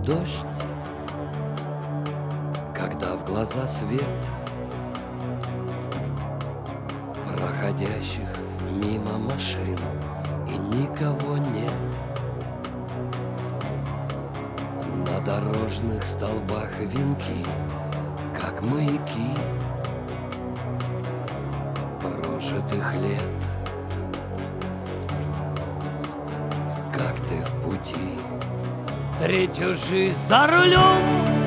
дождь, когда в глаза свет проходящих мимо машин и никого нет. На дорожных столбах венки, как маяки прожитых лет. Как ты в пути, третью жизнь за рулем,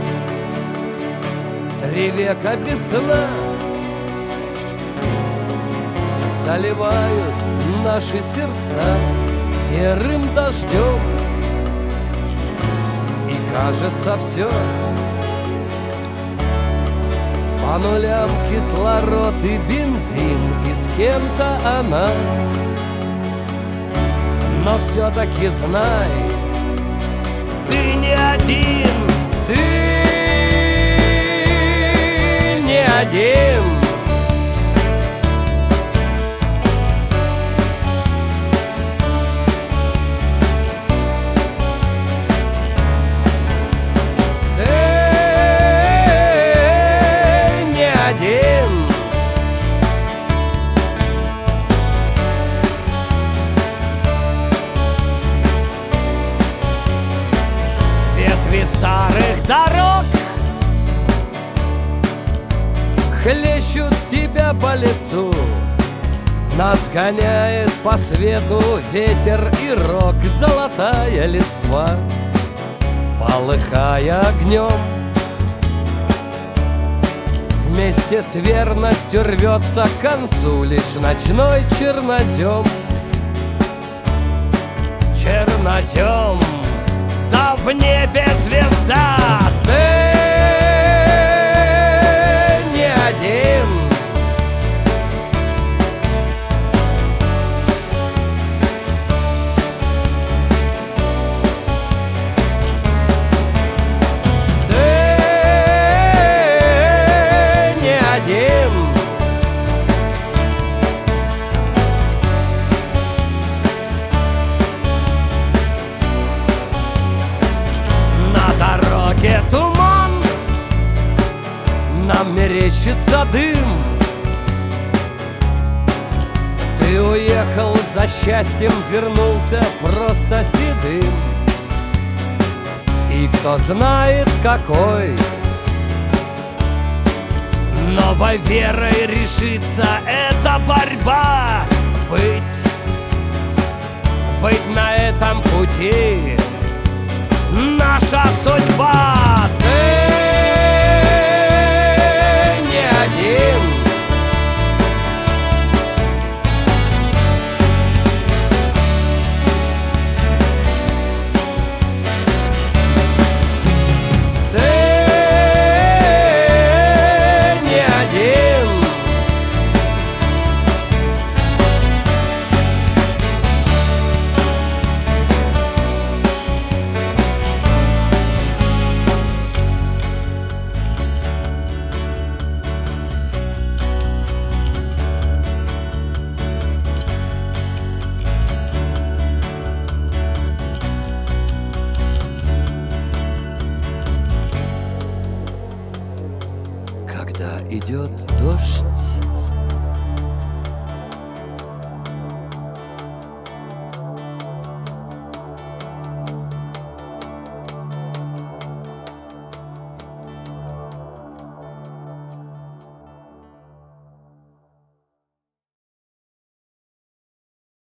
3 века без сна заливают наши сердца серым дождем. И кажется все по нулям, кислород и бензин, и с кем-то она. Но все-таки знай, ты не один, ты не один. Ветви старых дорог хлещут тебя по лицу, нас гоняет по свету ветер и рок, золотая листва, полыхая огнем, вместе с верностью рвется к концу лишь ночной чернозем. Чернозем, да в небе звезда, ты не один. Ты не один. Туман, нам мерещится дым. Ты уехал за счастьем, вернулся просто седым. И кто знает какой новой верой решится эта борьба. Быть на этом пути наша судьба. Ты не один. Ты не один. Когда идет дождь,